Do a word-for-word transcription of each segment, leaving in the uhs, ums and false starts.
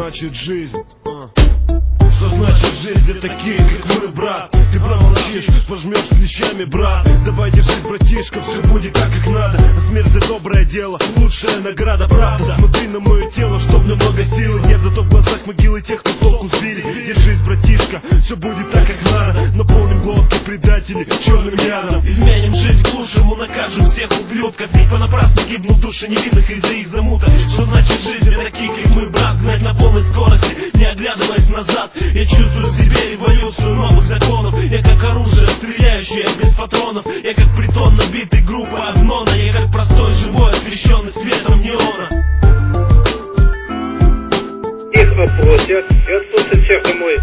значит жизнь? А. Что значит жизнь для таких, как мы, брат? Ты промолчишь, пожмешь плечами, брат. Давай держись, братишка, все будет так, как надо. А смерть за доброе дело, лучшая награда, правда. Смотри на мое тело, чтоб немного силы. Нет, зато в глазах могилы тех, кто толку сбили. Держись, братишка, все будет так, как надо. Наполним глотки предателей черным ядом. Изменим жизнь к лучшему, накажем всех ублюдков. Ведь понапрасну гибнут души невинных из-за их замута. Что значит жизнь для таких, как мы, брат? Гнать на полной скорости, не оглядываясь назад. Я чувствую в себе революцию новых законов. Я как оружие, стреляющее без патронов. Я как притон, набитый группой огнона. Я как простой живой, освещенный светом неона. Их опросят в соцсетях домой.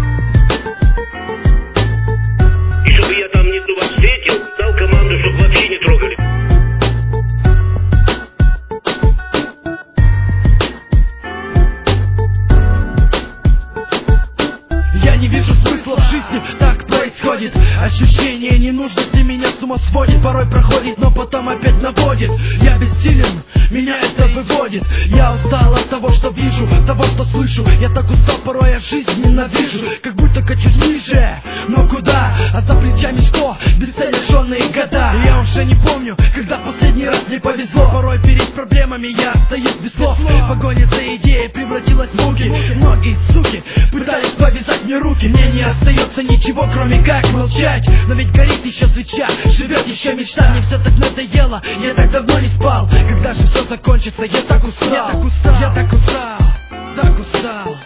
И чтобы я там внизу вас встретил, дал команду, чтобы вообще не трогали. Я не вижу смысла в жизни, так происходит. Ощущение ненужности меня с ума сводит. Порой проходит, но потом опять наводит. Я бессилен, меня это выводит. Я устал от того, что вижу, того, что слышу. Я так устал, порой я жизнь ненавижу. Как будто качусь ниже, но куда? А за плечами что? Бесцельные года. Я уже не помню, когда последний раз мне повезло. Порой перед проблемами я остаюсь без слов. Погоня за идеей превратилась в муки. Многие суки пытались повязать мне руки. Мне не остается ничего, кроме как молчать. Но ведь горит еще свеча, живет еще мечта. Мне все так надоело, я так давно не спал. Когда же все закончится, я так устал. Я так устал, я так устал, так устал.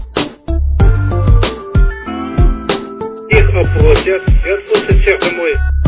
Их опросят в соцсетях домой.